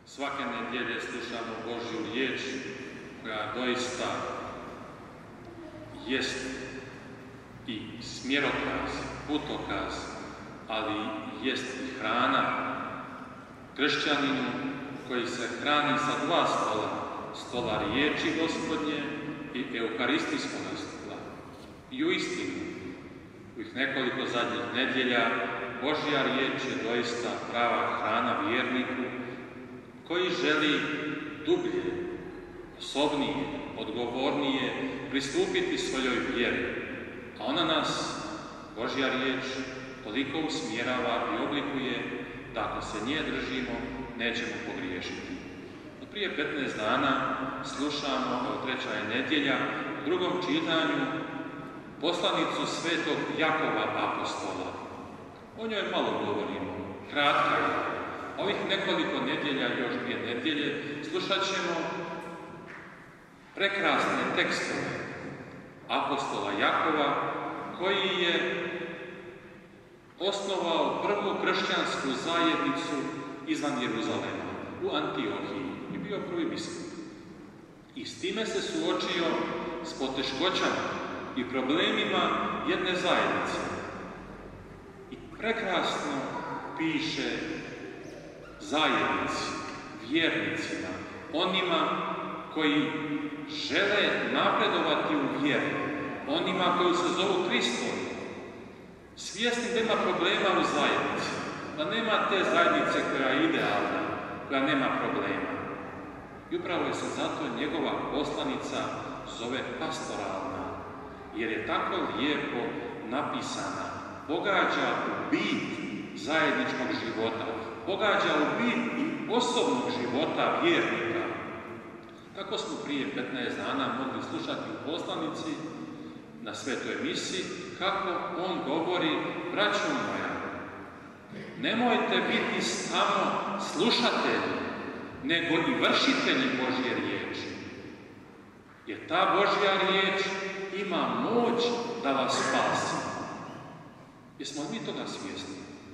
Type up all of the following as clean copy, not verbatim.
Svake nedjelje slušamo Božju riječ koja doista jest i smjerokaz, putokaz, ali jest i hrana kršćaninu koji se hrani sa dva stola, stola riječi Gospodnje i euharistijskog stola. I uistinu, u nekoliko zadnjih nedjelja Božja riječ je doista prava hrana vjerniku koji želi dublje, osobnije, odgovornije pristupiti svojoj vjeri. A ona nas, Božja riječ, toliko usmjerava i oblikuje da ako se nje držimo, nećemo pogriješiti. Od prije 15 dana slušamo, treća je nedjelja, u drugom čitanju poslanicu svetog Jakova apostola. O njoj malo govorimo, kratka je. Ovih nekoliko nedjelja, još 2 nedjelje, slušat ćemo prekrasne tekstove apostola Jakova, koji je osnovao prvu kršćansku zajednicu izvan Jeruzalema, u Antiohiji, i bio prvi biskup. I s time se suočio s poteškoćama i problemima jedne zajednice. I prekrasno piše zajednici, vjernicima, onima koji žele napredovati u vjeri, onima koji se zovu Hristovi, svjesni da ima problema u zajednici, da nema te zajednice koja je idealna, koja nema problema. I upravo je se zato njegova poslanica zove pastoralna, jer je tako lijepo napisana, pogađa u bit zajedničkog života, pogađa u bit i osobnog života vjernika. Kako smo prije 15 dana mogli slušati u poslanici na svetoj misi, kako on govori: braćo moja, nemojte biti samo slušatelji, nego i vršitelji Božje riječi. Jer ta Božja riječ ima moć da vas spasi. Jesmo li mi toga svjesni?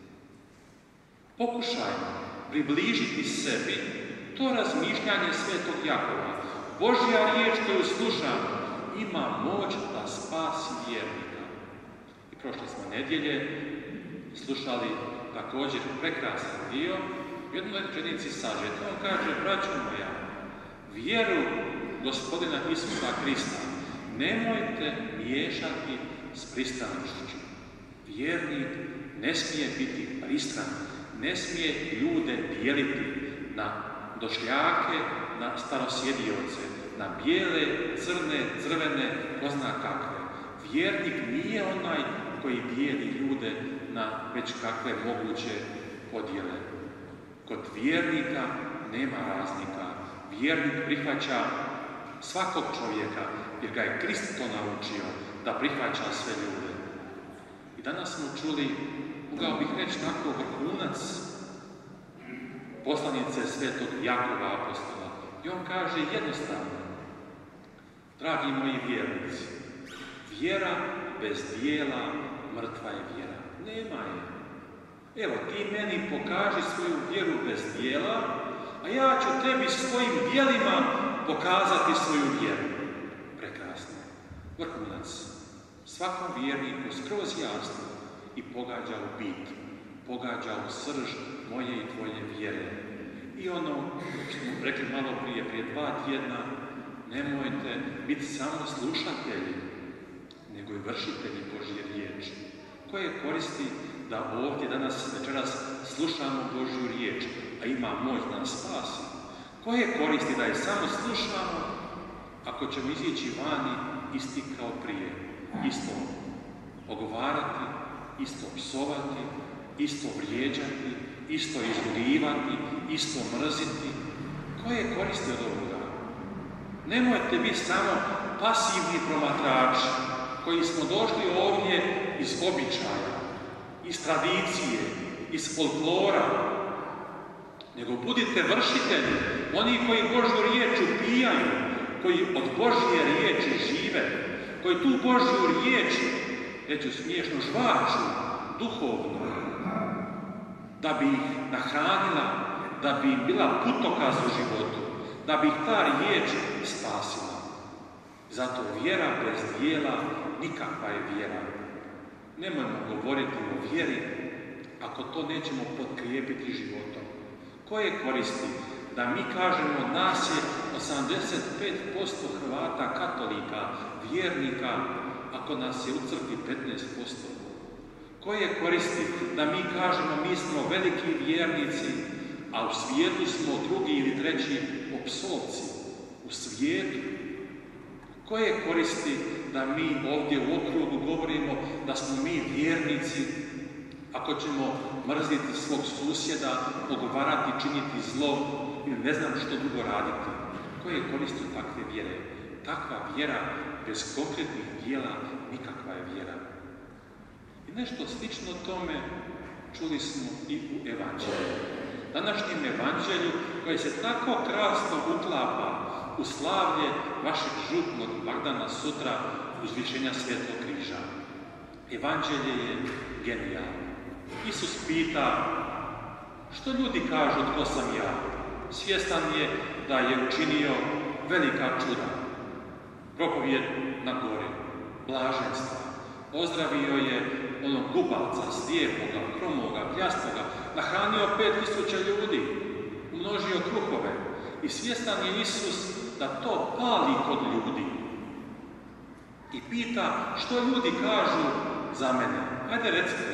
Pokušajmo približiti sebi to razmišljanje svetog Jakova. Božja riječ koju slušamo ima moć da spasi vjernika. I prošle smo nedjelje slušali također prekrasan dio, u jednoj rečenici sažeto. On kaže: braćo moja, vjeru Gospodina Isusa Krista nemojte miješati s pristranošću. Vjernik ne smije biti pristran, ne smije ljude dijeliti na došljake, na starosjedioce, na bijele, crne, crvene, ko zna kakve. Vjernik nije onaj koji dijeli ljude na već kakve moguće podjele. Kod vjernika nema razlika. Vjernik prihvaća svakog čovjeka, jer ga je Krist to naučio, da prihvaća sve ljude. I danas smo čuli, mogao bih reći tako, vrhunac poslanice svetog Jakova apostola. I on kaže jednostavno: dragi moji vjernici, vjera bez dijela mrtva je vjera. Nema je. Evo, ti meni pokaži svoju vjeru bez dijela, a ja ću tebi svojim dijelima pokazati svoju vjeru. Prekrasno. Vrhunac. Svakom vjerniku skroz jasno i pogađa u bit, pogađa u srž moje i tvoje vjere. I ono što smo rekli malo prije 2 tjedna, nemojte biti samo slušatelji, nego i vršitelji Božje riječi. Koje koristi da ovdje danas večeras slušamo Božju riječ, a ima moć da nas spasi? Koje koristi da je samo slušamo, ako ćemo izići vani isti kao prije? Isto ogovarati, isto psovati, isto vrijeđati, isto izrugivati, isto mrziti. Koje koristi od ovoga? Nemojte biti samo pasivni promatrači koji smo došli ovdje iz običaja, iz tradicije, iz folklora, nego budite vršitelji, oni koji Božju riječ upijaju, koji od Božje riječi žive, koji tu Božju riječ, reću smiješno, žvaču duhovno, da bi ih nahranila, da bi im bila putokaz u životu, da bi ih ta riječ spasila. Zato vjera bez dijela nikakva je vjera. Nemojmo govoriti o vjeri ako to nećemo potkrijepiti životom. Koje koristi da mi kažemo nas je 85% Hrvata, katolika, vjernika, ako nas je u crkvi 15%? Koje koristi da mi kažemo mi smo veliki vjernici, a u svijetu smo drugi ili treći opsovci? U svijetu. Koje koristi da mi ovdje u okrugu govorimo da smo mi vjernici, ako ćemo mrziti svog susjeda, ogovarati, činiti zlo ili ne znam što drugo raditi? Koje koristi takve vjere? Takva vjera bez konkretnih dijela nikakva je vjera. I nešto slično tome čuli smo i u Evanđelju. Današnjem Evanđelju koje se tako krasno uklapa u slavlje vašeg župnog blagdana sutra uzvišenja Svetog križa. Evanđelje je genijalno. Isus pita, što ljudi kažu tko sam ja? Svjestan je da je učinio velika čuda. Propovjed na gori, blaženstva. Ozdravio je onog gubalca, slijepoga, kromoga, pljastoga, nahranio 5000 ljudi, umnožio kruhove. I svjestan je Isus da to pali kod ljudi. I pita, što ljudi kažu za mene? Ajde recite.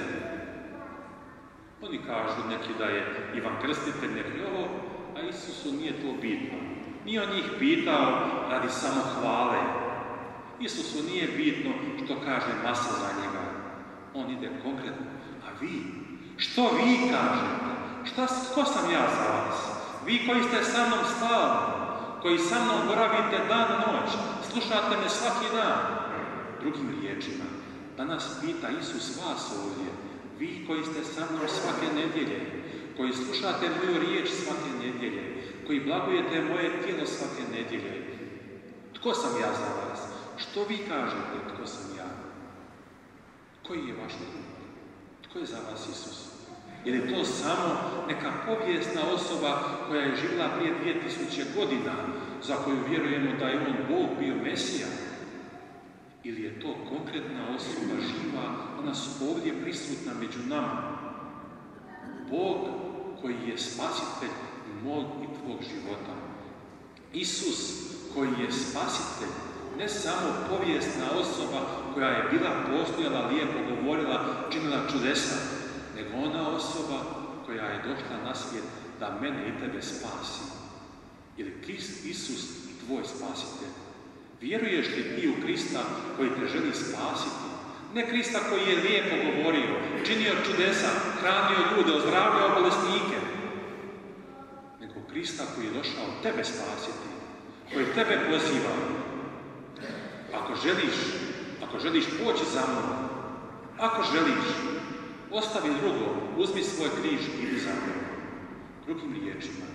Oni kažu neki da je Ivan Krstitelj, neki ovo, a Isusu nije to bitno. Nije on njih pitao radi samohvale. Isusu nije bitno što kaže masa za njega. On ide konkretno. A vi? Što vi kažete? Ko sam ja za vas? Vi koji ste sa mnom stalno, koji sa mnom boravite dan noć, slušate me svaki dan. Drugim riječima, danas pita Isus vas ovdje, vi koji ste sa mnom svake nedjelje, koji slušate moju riječ svake nedjelje, koji blagujete moje tijelo svake nedjelje. Tko sam ja za vas? Što vi kažete tko sam ja? Koji je vaš odgovor? Tko je za vas Isus? Je li to samo neka povijesna osoba koja je živjela prije 2000 godina, za koju vjerujemo da je on Bog bio Mesija? Ili je to konkretna osoba živa, ona su ovdje prisutna među nama? Bog koji je spasitelj mog i tvog života. Isus koji je spasitelj, ne samo povijesna osoba koja je bila, postojala, lijepo govorila, činila čudesa, nego ona osoba koja je došla na svijet da mene i tebe spasi. Jer Krist Isus tvoj spasitelj. Vjeruješ li ti u Krista koji te želi spasiti? Ne Krista koji je lijepo govorio, činio čudesa, hranio ljude, ozdravljao bolesnike, nego Krista koji je došao tebe spasiti, koji tebe poziva. Ako želiš poći za mnom, ako želiš, ostavi drugo, uzmi svoj križ i idi za mnom. Drugim riječima,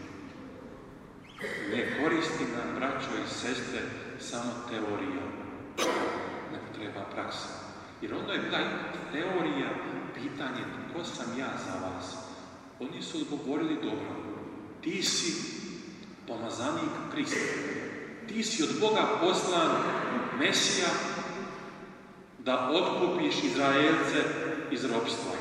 ne koristi nam, braćo i sestre, samo teorija, nego treba praksa. Jer ono je bila teorija, pitanje tko sam ja za vas. Oni su odgovorili dobro. Ti si pomazanik Krista. Ti si od Boga poslan Mesija da otkupiš Izraelce iz ropstva.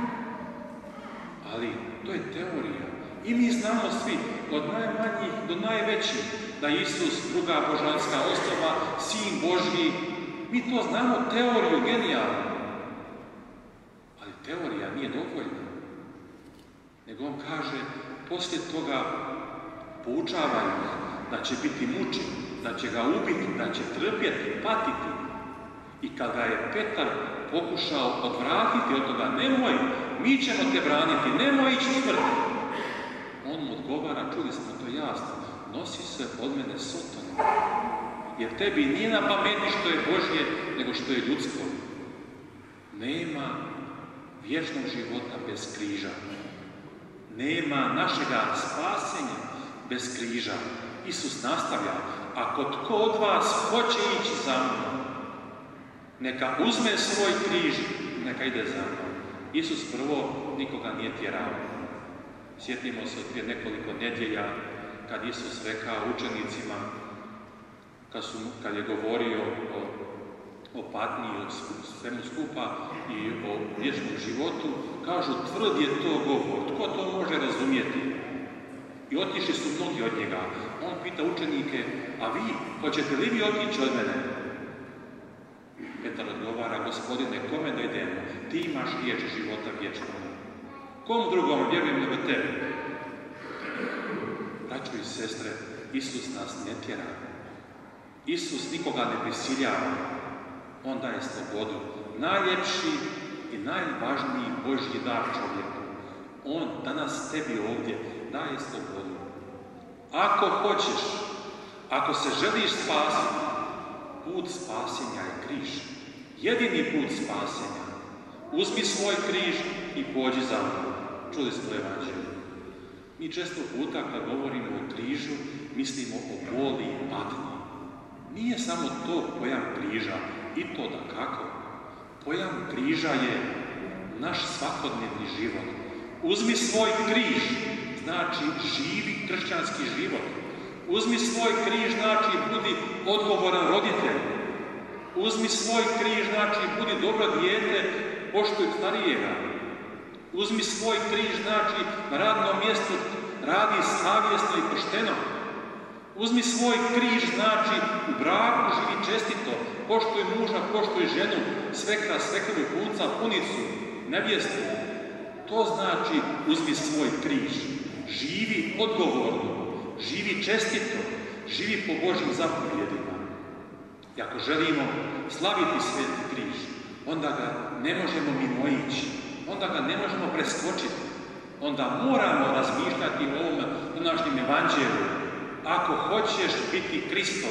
Ali to je teorija. I mi znamo svi, od najmanjih do najvećih, da je Isus druga božanska osoba, Sin Božji. Mi to znamo, teoriju, genijalno. Ali teorija nije dovoljna. Nego on kaže, poslije toga poučavaju da će biti mučen, da će ga ubiti, da će trpjeti, patiti. I kad ga je Petar pokušao odvratiti od toga, nemoj, mi ćemo te braniti, nemoj ići u smrt. On mu odgovara, čuli smo to jasno, nosi se od mene Sotona. Jer tebi nije na pameti što je Božje, nego što je ljudsko. Nema vječnog života bez križa. Nema našega spasenja bez križa. Isus nastavlja, ako tko od vas hoće ići za mnom, neka uzme svoj križ, neka ide za mnom. Isus prvo nikoga nije tjerao. Sjetimo se od prije nekoliko nedjelja kad Isus rekao učenicima, kad je govorio o patnji, o svemu skupa i o vječnom životu, kažu, tvrd je to govor, tko to može razumjeti? I otišli su mnogi od njega. On pita učenike, a vi, hoćete li vi otići od mene? Petar odgovara, Gospodine, kome da idemo? Ti imaš riječ života vječnog. Kom drugom vjerujem nego tebi? Braćo i sestre, Isus nas ne tjera. Isus nikoga ne prisiljava. On daje slobodu. Najljepši i najvažniji Božji dar čovjeku. On danas tebi ovdje daje slobodu. Ako hoćeš, ako se želiš spasiti, put spasenja je križ. Jedini put spasenja. Uzmi svoj križ i pođi za mnom. Čuli smo evanđelje. Mi često puta kad govorimo o križu, mislimo o boli i patnji. Nije samo to pojam križa, i to da kako. Pojam križa je naš svakodnevni život. Uzmi svoj križ, znači živi kršćanski život. Uzmi svoj križ, znači budi odgovoran roditelj. Uzmi svoj križ, znači budi dobro dijete, poštuj starijega. Uzmi svoj križ, znači na radnom mjestu radi savjesno i pošteno. Uzmi svoj križ, znači u braku živi čestito, poštuj muža, poštuj ženu, svekra, svekru, punca, punicu, nevjestu. To znači uzmi svoj križ. Živi odgovorno, živi čestito, živi po Božjim zapovjedima. I ako želimo slaviti sveti križ, onda ga ne možemo mimoići, onda ga ne možemo preskočiti, onda moramo razmišljati o ovom današnjem evanđelju. Ako hoćeš biti Kristov,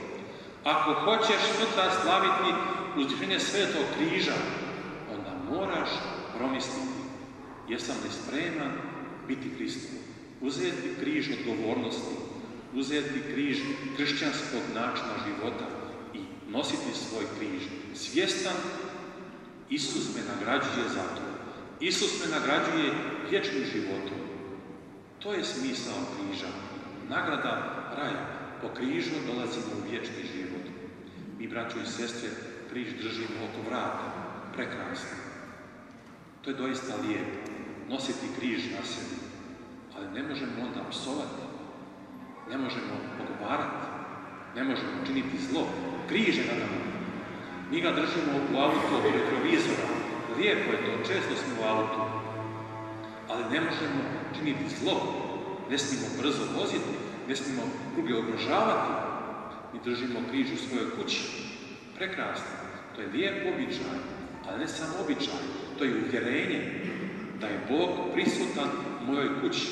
ako hoćeš sutra slaviti uzdiženje svetog križa, onda moraš promisliti, jesam li spreman biti Kristov, uzeti križ odgovornosti, uzeti križ kršćanskog načina života i nositi svoj križ. Svjestan, Isus me nagrađuje za to. Isus me nagrađuje vječnim životom. To je smisao križa. Nagrada raja. Po križu dolazimo u vječni život. Mi, braćo i sestre, križ držimo oko vrata. Prekrasno. To je doista lijepo. Nositi križ na sebi. Ali ne možemo onda psovati. Ne možemo pogovarati. Ne možemo činiti zlo. Križ je na nama. Mi ga držimo u auto od retrovizora. Lijepo je to, često smo u autu. Ali ne možemo činiti zlo. Ne smijemo brzo voziti, ne smijemo druge ugrožavati. Mi držimo križ u svojoj kući. Prekrasno. To je lijep običaj, ali ne samo običaj. To je uvjerenje da je Bog prisutan u mojoj kući.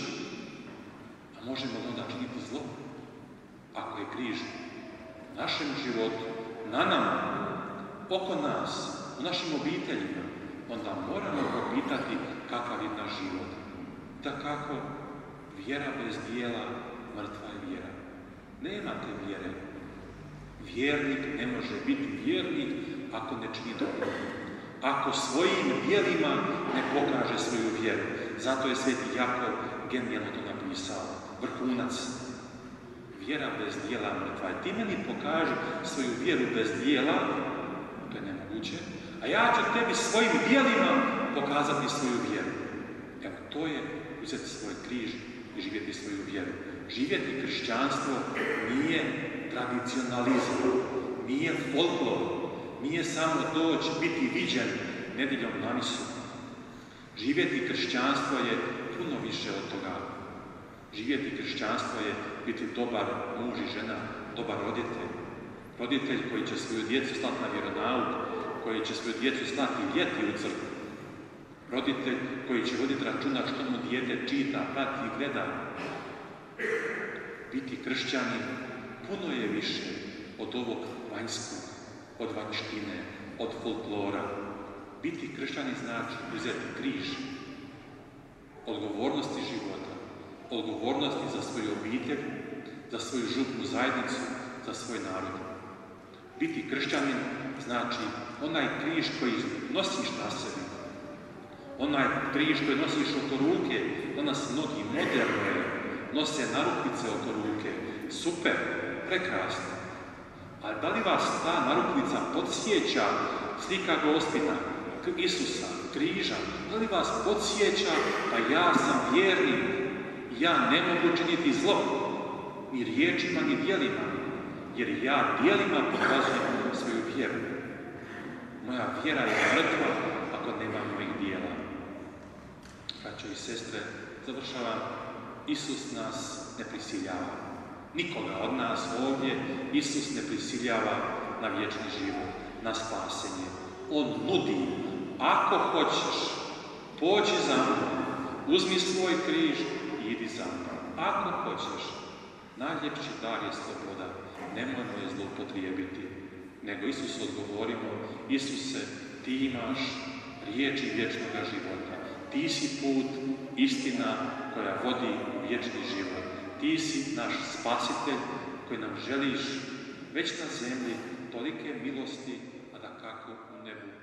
A možemo onda činiti zlo? Ako je križ u našem životu, na nama, oko nas, u našim obiteljima, onda moramo propitati kakav je naš život. Da kako? Vjera bez dijela, mrtva je vjera. Nema te vjere. Vjernik ne može biti vjernik ako ne čini dobro. Ako svojim djelima ne pokaže svoju vjeru. Zato je sveti Jakov genijalno to napisao. Vrhunac. Vjera bez dijela mrtva je. Ti meni pokaži svoju vjeru bez dijela, to je nemoguće, a ja ću tebi svojim djelima pokazati svoju vjeru. Evo, to je uzeti svoj križ i živjeti svoju vjeru. Živjeti kršćanstvo nije tradicionalizam, nije folklor, nije samo doći, biti viđen nedjeljom na misu. Živjeti kršćanstvo je puno više od toga. Živjeti kršćanstvo je biti dobar muž i žena, dobar roditelj. Roditelj koji će svoju djecu slati na vjeronauk, koji će svoju djecu slati ljeti u crkvu. Roditelj koji će voditi računa što mu dijete čita, prati i gleda. Biti kršćanin puno je više od ovog vanjskog, od vanjštine, od folklora. Biti kršćanin znači uzeti križ, odgovornosti života, odgovornosti za svoju obitelj, za svoju župnu zajednicu, za svoj narod. Biti kršćanin znači onaj križ koji nosiš na sebi, onaj križ koji nosiš oko ruke, danas mnogi moderne nose narukvice oko ruke. Super, prekrasno. Ali da li vas ta narukvica podsjeća slika Gospina, Isusa, križa? Da li vas podsjeća, pa ja sam vjernik, ja ne mogu činiti zlo, ni riječima, ni djelima, jer ja djelima pokazujem svoju vjeru. Moja vjera je mrtva ako nema mojih djela. Braćo i sestre, završavam. Isus nas ne prisiljava. Nikoga od nas ovdje Isus ne prisiljava na vječni život, na spasenje. On nudi, ako hoćeš, pođi za mnom, uzmi svoj križ i idi za mnom. Ako hoćeš, najljepši dar je sloboda, nemojmo je zloupotrijebiti. Nego Isus odgovorimo, Isuse, ti imaš riječi vječnoga života. Ti si put, istina koja vodi u vječni život. Ti si naš spasitelj koji nam želiš već na zemlji tolike milosti, a da kako u nebu